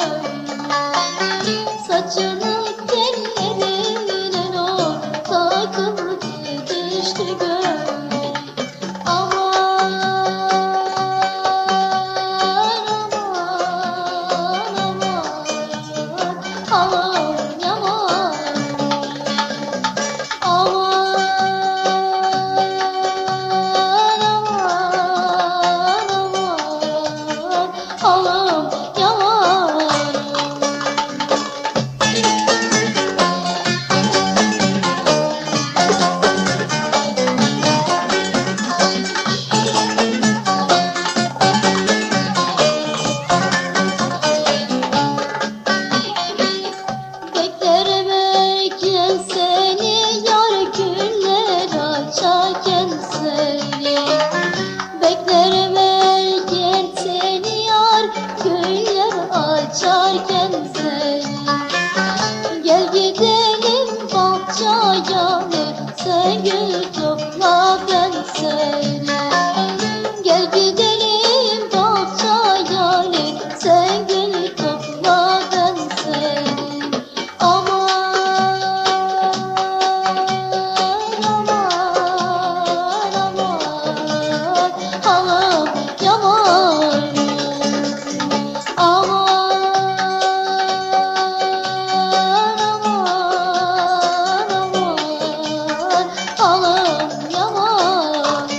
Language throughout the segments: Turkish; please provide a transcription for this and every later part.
Saçının tellerine o takıldı düştü gönlüm. Aman aman aman aman yaman. Aman aman aman yaman. Beklerim erken seni yar güller açarken seni. Beklerim erken seni yar güller açarken seni. Gel gidelim bahçaya sen gül topla ben seni. Gel gidelim bahçaya sen gül topla ben seni. Aman aman aman halam yaman. Aman aman aman halam yaman.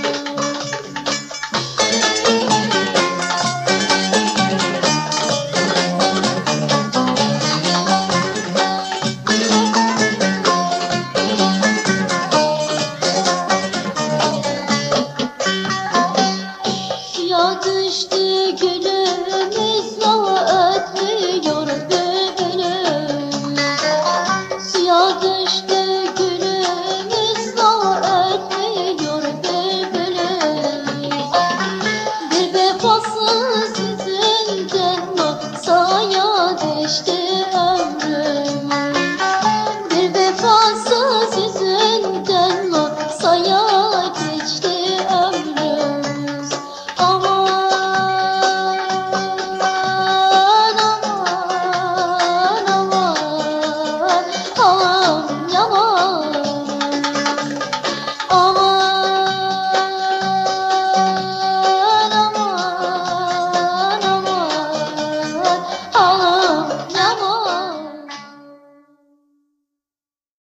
Suya düştü gülümüz hava ötmüyor bülbülüm. Suya düştü gülümüz hava ötmüyor bülbülüm. Bir vefasız